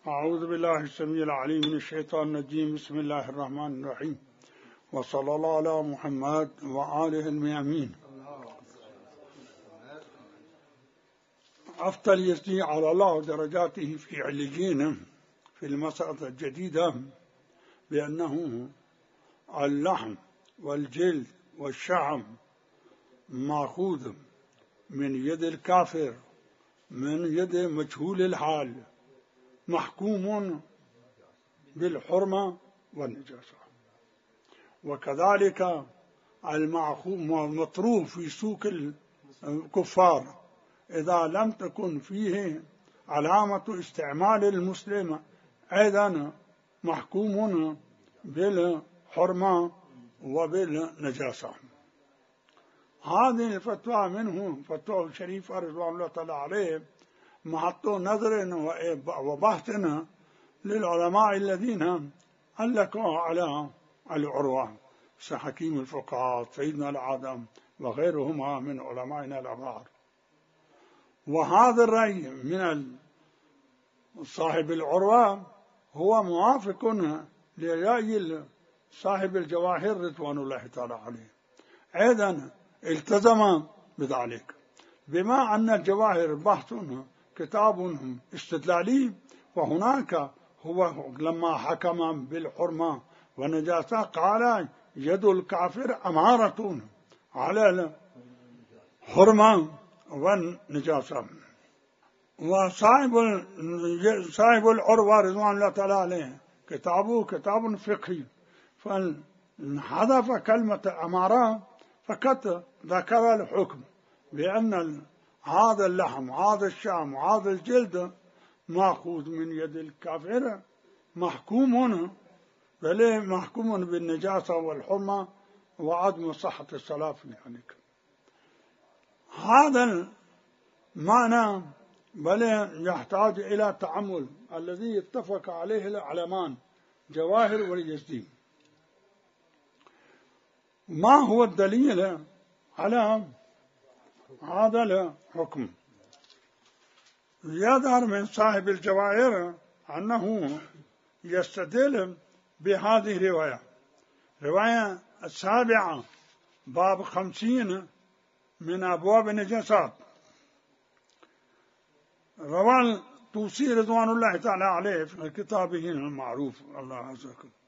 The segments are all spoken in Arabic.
أعوذ بالله السميع العليم من الشيطان الرجيم. بسم الله الرحمن الرحيم، وصلى الله على محمد وآله الميامين. أفضل يزدي على الله درجاته في عليين في المسألة الجديدة بأنه اللحم والجلد والشعم مأخوذ من يد الكافر، من يد مجهول الحال، محكوم بالحرمة والنجاسة. وكذلك المطروح في سوق الكفار إذا لم تكن فيه علامة استعمال المسلم أيضا محكوم بالحرمة وبالنجاسة. هذه الفتوى منه فتوى الشريف رضوان الله تعالى عليه محط نظر وبحث للعلماء الذين علقوا على العروة، حكيم الفقهاء سيدنا العادم وغيرهما من علمائنا الأبرار. وهذا الرأي من صاحب العروة هو موافق لرأي صاحب الجواهر رضوان الله تعالى عليه، أيضا التزم بذلك، بما أن الجواهر بحث كتاب استدلالي، وهناك هو لما حكم بالحرمة والنجاسة قال يد الكافر أمارة على الحرمة والنجاسة. وصاحب العروة رضوان الله تعالى عليه كتابه كتاب فقهي، فحذف كلمة أمارة فقط ذكر الحكم بأن هذا اللحم هذا الشام هذا الجلد مأخوذ من يد الكافر، محكوم بل محكوم بالنجاسة والحرمة وعدم صحة الصلاة في ذلك. هذا المعنى بل يحتاج إلى تأمل الذي اتفق عليه العلمان جواهر واليزدي. ما هو الدليل على هذا الحكم؟ يظهر من صاحب الجواهر أنه يستدل بهذه الرواية، رواية السابعة باب 50 من أبواب النجاسات، روى الطوسي رضوان الله تعالى عليه في كتابه المعروف الله عز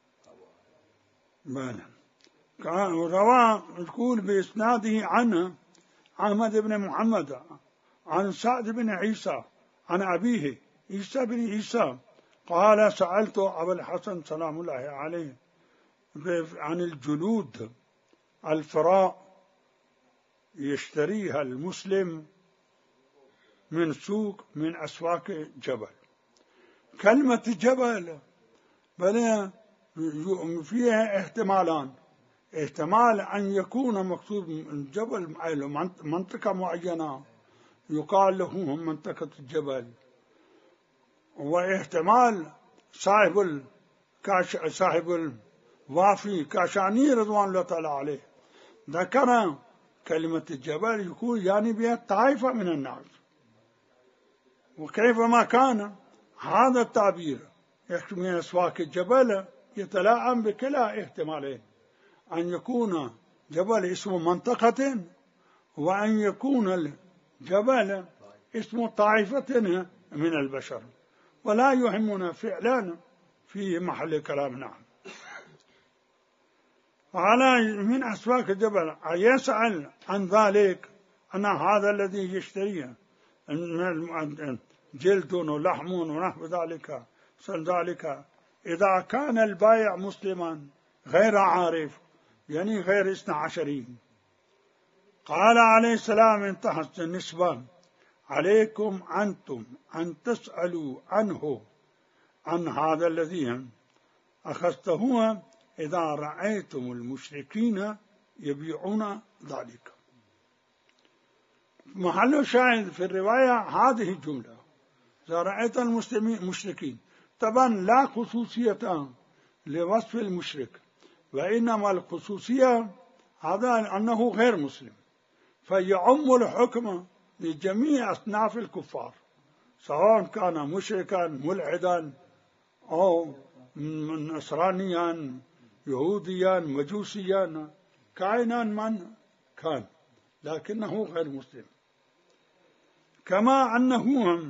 وجل. روى يقول بإسناده عن أحمد بن محمد عن سعد بن عيسى عن أبيه عيسى بن عيسى قال سألت أبا الحسن سلام الله عليه عن الجلود الفراء يشتريها المسلم من سوق من أسواق جبل. كلمة جبل بل فيها احتمالان، احتمال أن يكون مقصود من جبل منطقة معينة يقال له منطقة الجبل، واحتمال صاحب الوافي كاشاني رضوان الله تعالى عليه ذكر كلمة الجبل يقول يعني بها طائفة من الناس، وكيفما كان هذا التعبير من أسواق الجبل يتلائم بكلا احتمالين، أن يكون جبل اسم منطقة وأن يكون الجبل اسم طائفة من البشر، ولا يهمنا فعلا في محل كلامنا. على من أسواق الجبل يسأل عن ذلك أن هذا الذي يشتريه جلد ولحم ونحو ذلك إذا كان البائع مسلما غير عارف يعني غير 12، قال عليه السلام انتهت النسبة عليكم أنتم أن تسألوا عنه عن هذا الذي أخذته إذا رأيتم المشركين يبيعون ذلك. محل شاهد في الرواية هذه الجملة إذا رأيت المشركين، طبعا لا خصوصية لوصف المشرك، وإنما الخصوصية هذا أنه غير مسلم، فيعم الحكم لجميع أصناف الكفار سواء كان مشركا ملحدا أو نصرانيا يهوديا مجوسيا كائنا من كان، لكنه غير مسلم. كما أنه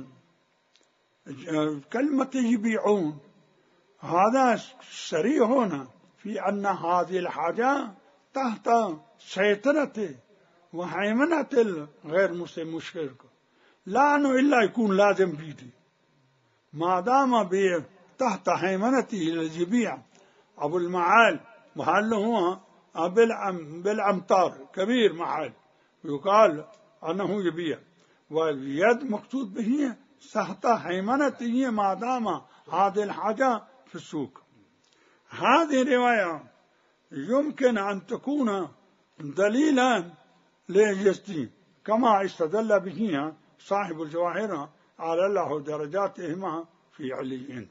كلمة يبيعون هذا صريح هنا في أن هذه الحاجة تحت سيطرة وهيمنة الغير مسلم مشرك، لا أنه إلا يكون لازم بيدي ما دام تحت هيمنته الجبيع أبو المعال محله هو بالأمتار كبير محل يقال أنه يبيع، واليد مقصود به تحت هيمنته ما دام هذه الحاجة في السوق. هذه الرواية يمكن أن تكون دليلا للجسدين كما استدل به صاحب الجواهر على الله درجاتهما في عليين.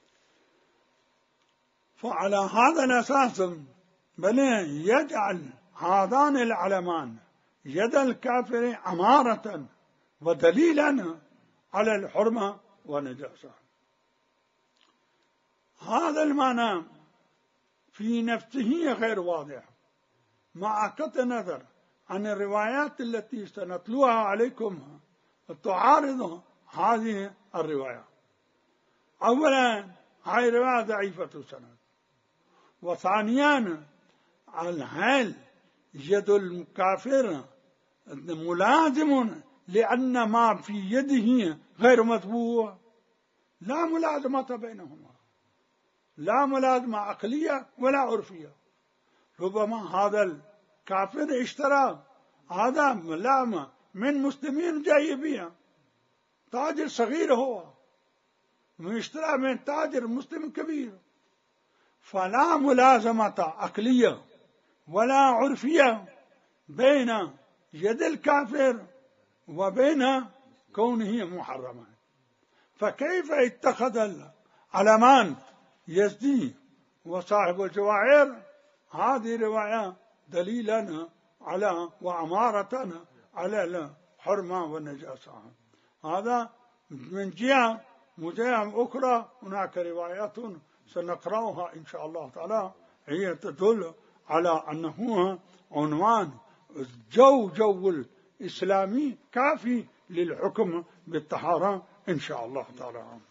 فعلى هذا الأساس بل يجعل هذان العلمان يد الكافر أمارة ودليلا على الحرمة والنجاسة. هذا المعنى في نفسه غير واضح مع قطع النظر عن الروايات التي سنتلوها عليكم تعارض هذه الرواية. أولا هذه رواية ضعيفة السند، وثانيا هل يد الكافر ملازم لأن ما في يده غير مطبوع؟ لا ملازمة بينهما، لا ملازمة عقلية ولا عرفية. ربما هذا الكافر اشترى هذا ملامة من مسلمين جاي بها، تاجر صغير هو اشترى من تاجر مسلم كبير، فلا ملازمة عقلية ولا عرفية بين يد الكافر وبين كونه محرما. فكيف اتخذ العلمان يزدي وصاحب الجواهر هذه رواية دليلا على وأمارة على الحرمة والنجاسة؟ هذا من جهة. وجهة أخرى هناك روايات سنقرأها إن شاء الله تعالى هي تدل على أنه عنوان جو الإسلامي كافي للحكم بالطهارة إن شاء الله تعالى.